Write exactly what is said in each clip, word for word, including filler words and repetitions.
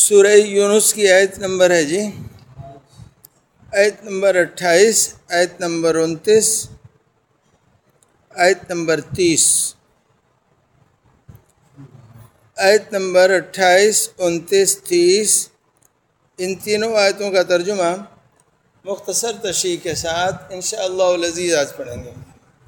سورہ یونس کی آیت نمبر ہے جی آیت نمبر اٹھائیس، آیت نمبر انتیس، آیت نمبر تیس۔ آیت نمبر اٹھائیس، انتیس، تیس، ان تینوں آیتوں کا ترجمہ مختصر تشریح کے ساتھ انشاءاللہ العزیز آج پڑھیں گے۔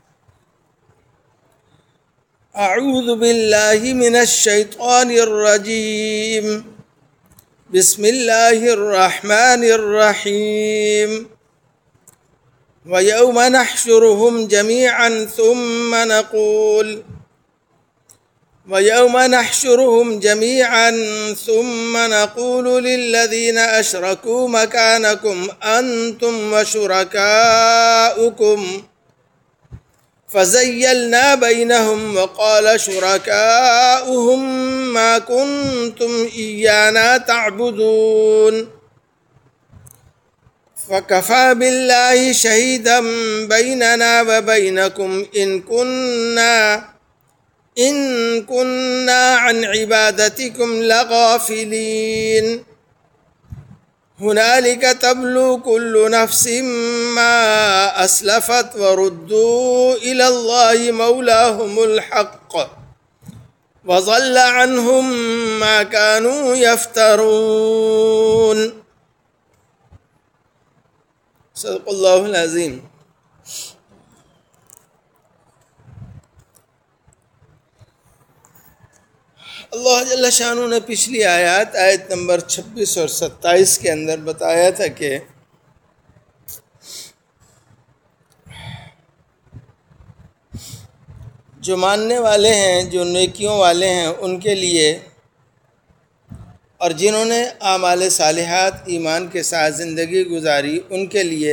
اعوذ باللہ من الشیطان الرجیم، بسم اللہ الرحمن الرحیم۔ وَيَوْمَ نَحْشُرُهُمْ جَمِيعًا ثُمَّ نَقُولُ وَيَوْمَ نَحْشُرُهُمْ جَمِيعًا ثُمَّ نَقُولُ لِلَّذِينَ أَشْرَكُوا مَكَانَكُمْ أَنْتُمْ وَشُرَكَاؤُكُمْ فَزَيَّلْنَا بَيْنَهُمْ وَقَالَ شُرَكَاؤُهُمْ مَا كُنْتُمْ إِيَّانَا تَعْبُدُونَ فَكَفَى بِاللَّهِ شَهِيدًا بَيْنَنَا وَبَيْنَكُمْ إِن كُنَّا إِن كُنَّا عَنْ عِبَادَتِكُمْ لَغَافِلِينَ هُنَالِكَ تَبْلُو كُلُّ نَفْسٍ مَا أَسْلَفَتْ وَرُدُّوا إِلَى اللَّهِ مَوْلَاهُمُ الْحَقِّ وَضَلَّ عَنْهُمْ مَا كَانُوا يَفْتَرُونَ۔ صدق اللہ العظیم۔ اللہ جل شانہ نے پچھلی آیات آیت نمبر چھبیس اور ستائیس کے اندر بتایا تھا کہ جو ماننے والے ہیں، جو نیکیوں والے ہیں، ان کے لیے، اور جنہوں نے اعمال صالحات ایمان کے ساتھ زندگی گزاری، ان کے لیے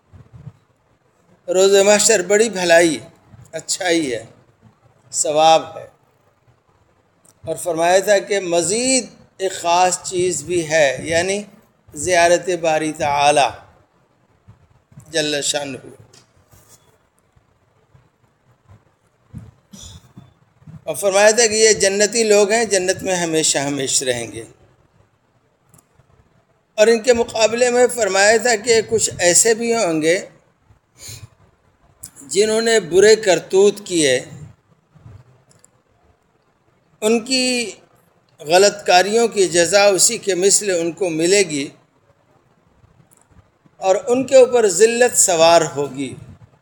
روز محشر بڑی بھلائی، اچھائی ہے، ثواب ہے۔ اور فرمایا تھا کہ مزید ایک خاص چیز بھی ہے، یعنی زیارت باری تعالی جل شانہ۔ اور فرمایا تھا کہ یہ جنتی لوگ ہیں، جنت میں ہمیشہ ہمیشہ رہیں گے۔ اور ان کے مقابلے میں فرمایا تھا کہ کچھ ایسے بھی ہوں گے جنہوں نے برے کرتوت کیے، ان کی غلط کاریوں کی جزا اسی کے مثل ان کو ملے گی، اور ان کے اوپر ذلت سوار ہوگی،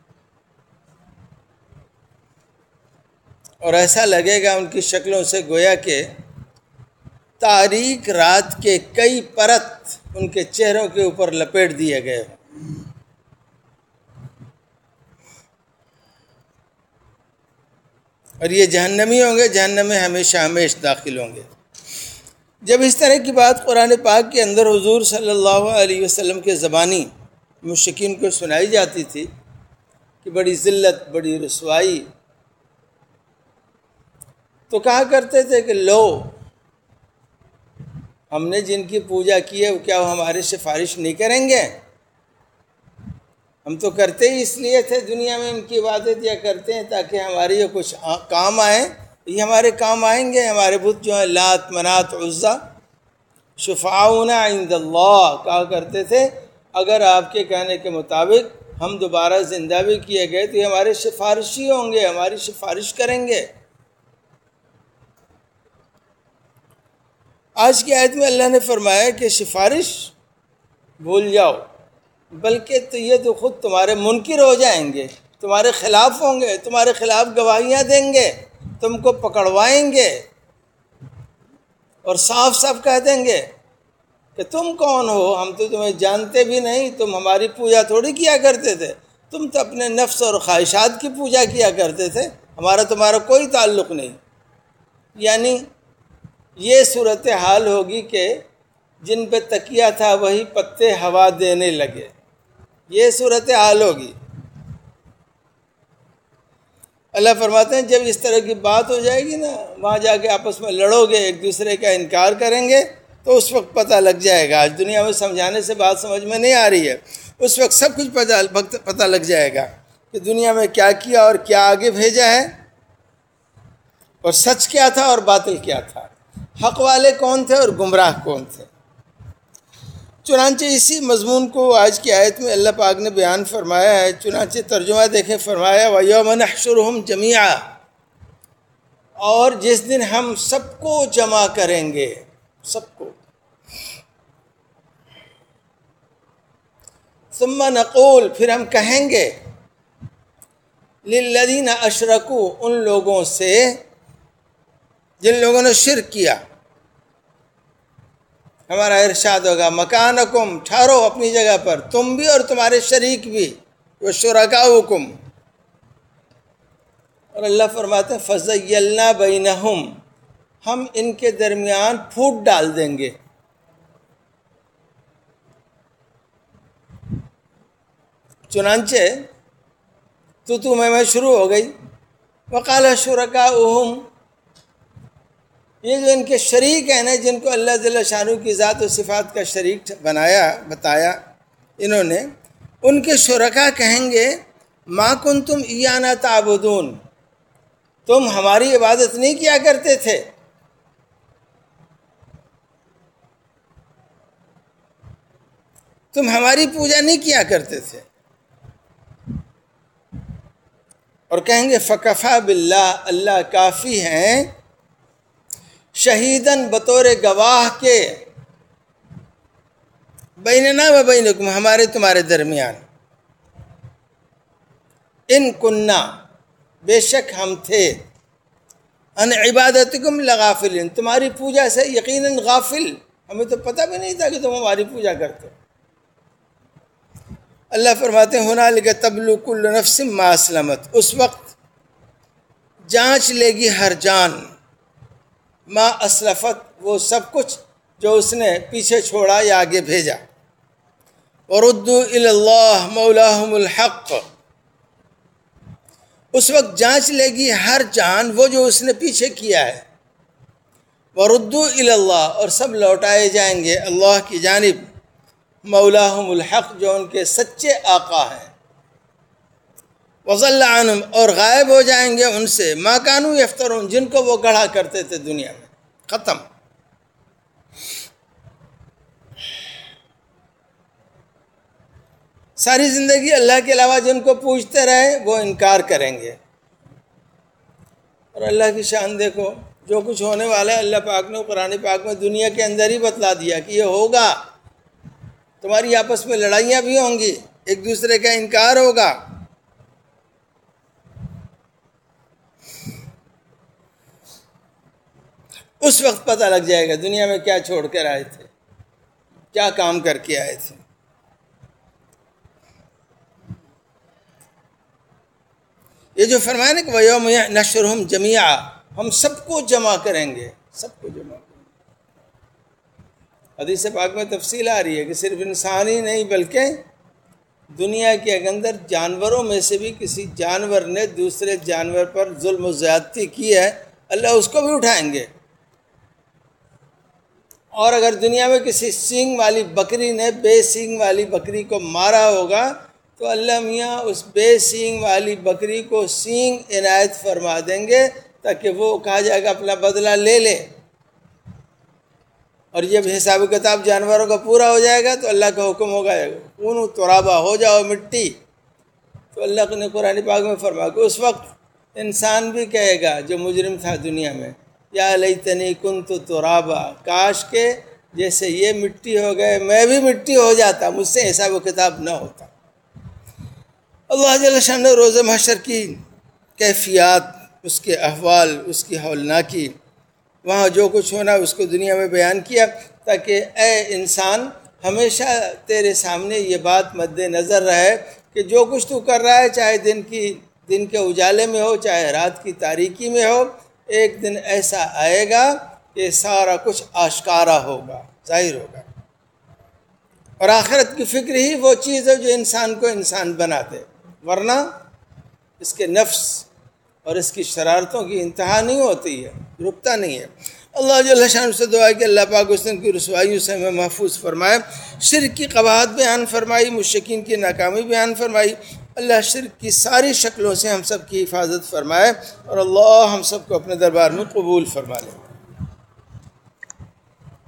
اور ایسا لگے گا ان کی شکلوں سے گویا کہ تاریک رات کے کئی پرت ان کے چہروں کے اوپر لپیٹ دیے گئے ہوں۔ اور یہ جہنمی ہوں گے، جہنم میں ہمیشہ ہمیشہ داخل ہوں گے۔ جب اس طرح کی بات قرآن پاک کے اندر حضور صلی اللہ علیہ وسلم کے زبانی مشرکین کو سنائی جاتی تھی کہ بڑی ذلت، بڑی رسوائی، تو کہا کرتے تھے کہ لو، ہم نے جن کی پوجا کی ہے کیا وہ ہماری سفارش نہیں کریں گے؟ ہم تو کرتے ہی اس لیے تھے، دنیا میں ان کی عبادت یا کرتے ہیں تاکہ ہماری یہ کچھ کام آئیں، یہ ہمارے کام آئیں گے۔ ہمارے بت جو ہیں لات، منات، عزا، شفعاؤنا عند اللہ، کہا کرتے تھے اگر آپ کے کہنے کے مطابق ہم دوبارہ زندہ بھی کیے گئے تو یہ ہمارے سفارشی ہوں گے، ہماری سفارش کریں گے۔ آج کی آیت میں اللہ نے فرمایا کہ سفارش بھول جاؤ، بلکہ تو یہ تو خود تمہارے منکر ہو جائیں گے، تمہارے خلاف ہوں گے، تمہارے خلاف گواہیاں دیں گے، تم کو پکڑوائیں گے، اور صاف صاف کہہ دیں گے کہ تم کون ہو، ہم تو تمہیں جانتے بھی نہیں، تم ہماری پوجا تھوڑی کیا کرتے تھے، تم تو اپنے نفس اور خواہشات کی پوجا کیا کرتے تھے، ہمارا تمہارا کوئی تعلق نہیں۔ یعنی یہ صورتحال ہوگی کہ جن پہ تکیہ تھا وہی پتے ہوا دینے لگے، یہ صورتحال ہوگی۔ اللہ فرماتے ہیں جب اس طرح کی بات ہو جائے گی نا، وہاں جا کے آپس میں لڑو گے، ایک دوسرے کا انکار کریں گے، تو اس وقت پتہ لگ جائے گا۔ آج دنیا میں سمجھانے سے بات سمجھ میں نہیں آ رہی ہے، اس وقت سب کچھ پتہ لگ جائے گا کہ دنیا میں کیا کیا اور کیا آگے بھیجا ہے، اور سچ کیا تھا اور باطل کیا تھا۔ حق والے کون تھے اور گمراہ کون تھے۔ چنانچہ اسی مضمون کو آج کی آیت میں اللہ پاک نے بیان فرمایا ہے۔ چنانچہ ترجمہ دیکھیں، فرمایا وَيَوْمَ نَحْشُرُهُمْ جَمِيعًا، اور جس دن ہم سب کو جمع کریں گے، سب کو۔ ثُمَّ نَقُولُ، پھر ہم کہیں گے، لِلَّذِينَ أَشْرَكُوا، ان لوگوں سے جن لوگوں نے شرک کیا۔ ہمارا ارشاد ہوگا مکانکم، ٹھہرو اپنی جگہ پر، تم بھی اور تمہارے شریک بھی، وشرکاؤکم۔ اور اللہ فرماتے ہیں فَزَيَّلْنَا بَيْنَهُمْ، ہم ان کے درمیان پھوٹ ڈال دیں گے۔ چنانچہ تو تو میں میں شروع ہو گئی۔ وَقَالَ شُرَكَاؤُهُمْ، یہ جو ان کے شریک ہیں نا، جن کو اللہ جل شانہ کی ذات و صفات کا شریک بنایا بتایا انہوں نے، ان کے شرکا کہیں گے ما کنتم ایانا تعبدون، تم ہماری عبادت نہیں کیا کرتے تھے، تم ہماری پوجا نہیں کیا کرتے تھے۔ اور کہیں گے فکفا باللہ، اللہ کافی ہیں، شہیداً بطور گواہ کے، بیننا و بینکم، ہمارے تمہارے درمیان، ان کننا، بے شک ہم تھے، ان عبادتکم لغافلین، تمہاری پوجا سے یقیناً غافل، ہمیں تو پتہ بھی نہیں تھا کہ تم ہماری پوجا کرتے۔ اللہ فرماتے ہیں ہنالک تبلو کل نفس ما اسلمت، اس وقت جانچ لے گی ہر جان، ما اسلفت، وہ سب کچھ جو اس نے پیچھے چھوڑا یا آگے بھیجا۔ وردوا الی اللہ مولاہم الحق، اس وقت جانچ لے گی ہر جان وہ جو اس نے پیچھے کیا ہے۔ وردوا الی اللہ، اور سب لوٹائے جائیں گے اللہ کی جانب، مولاہم الحق، جو ان کے سچے آقا ہیں۔ وضل عنہم، اور غائب ہو جائیں گے ان سے، ما کانوا یفترون، جن کو وہ گڑھا کرتے تھے دنیا میں، ختم۔ ساری زندگی اللہ کے علاوہ جن کو پوجتے رہے وہ انکار کریں گے۔ اور اللہ کی شان دیکھو، جو کچھ ہونے والا ہے اللہ پاک نے قرآن پاک میں دنیا کے اندر ہی بتلا دیا کہ یہ ہوگا۔ تمہاری آپس میں لڑائیاں بھی ہوں گی، ایک دوسرے کا انکار ہوگا۔ اس وقت پتہ لگ جائے گا دنیا میں کیا چھوڑ کر آئے تھے، کیا کام کر کے آئے تھے۔ یہ جو فرمایا نا کہ وَيَوْمَ نَحْشُرُهُمْ جَمِيعًا، ہم سب کو جمع کریں گے، سب کو جمع کریں گے۔ حدیث پاک میں تفصیل آ رہی ہے کہ صرف انسان ہی نہیں بلکہ دنیا کے اندر جانوروں میں سے بھی کسی جانور نے دوسرے جانور پر ظلم و زیادتی کی ہے، اللہ اس کو بھی اٹھائیں گے۔ اور اگر دنیا میں کسی سینگ والی بکری نے بے سینگ والی بکری کو مارا ہوگا تو اللہ میاں اس بے سینگ والی بکری کو سینگ عنایت فرما دیں گے تاکہ وہ کہا جائے گا اپنا بدلہ لے لے۔ اور جب حساب کتاب جانوروں کا پورا ہو جائے گا تو اللہ کا حکم ہوگا کونوا ترابا، ہو جاؤ مٹی۔ تو اللہ نے قرآن پاک میں فرمایا کہ اس وقت انسان بھی کہے گا جو مجرم تھا دنیا میں، یا لیتنی کنت ترابا، کاش کے جیسے یہ مٹی ہو گئے میں بھی مٹی ہو جاتا، مجھ سے حساب و کتاب نہ ہوتا۔ اللہ جل شانہ روز محشر کی کیفیات، اس کے احوال، اس کی ہولناکی، وہاں جو کچھ ہونا اس کو دنیا میں بیان کیا تاکہ اے انسان ہمیشہ تیرے سامنے یہ بات مد نظر رہے کہ جو کچھ تو کر رہا ہے، چاہے دن کی دن کے اجالے میں ہو چاہے رات کی تاریکی میں ہو، ایک دن ایسا آئے گا کہ سارا کچھ آشکارا ہوگا، ظاہر ہوگا۔ اور آخرت کی فکر ہی وہ چیز ہے جو انسان کو انسان بنا دے، ورنہ اس کے نفس اور اس کی شرارتوں کی انتہا نہیں ہوتی ہے، رکتا نہیں ہے۔ اللہ جل شانہ سے دعا ہے کہ اللہ پاک اس کی رسوائیوں سے ہمیں محفوظ فرمائے، شرک کی قباحت بیان فرمائی، مشرکین کی ناکامی بیان فرمائی۔ اللہ شرک کی ساری شکلوں سے ہم سب کی حفاظت فرمائے اور اللہ ہم سب کو اپنے دربار میں قبول فرما لے۔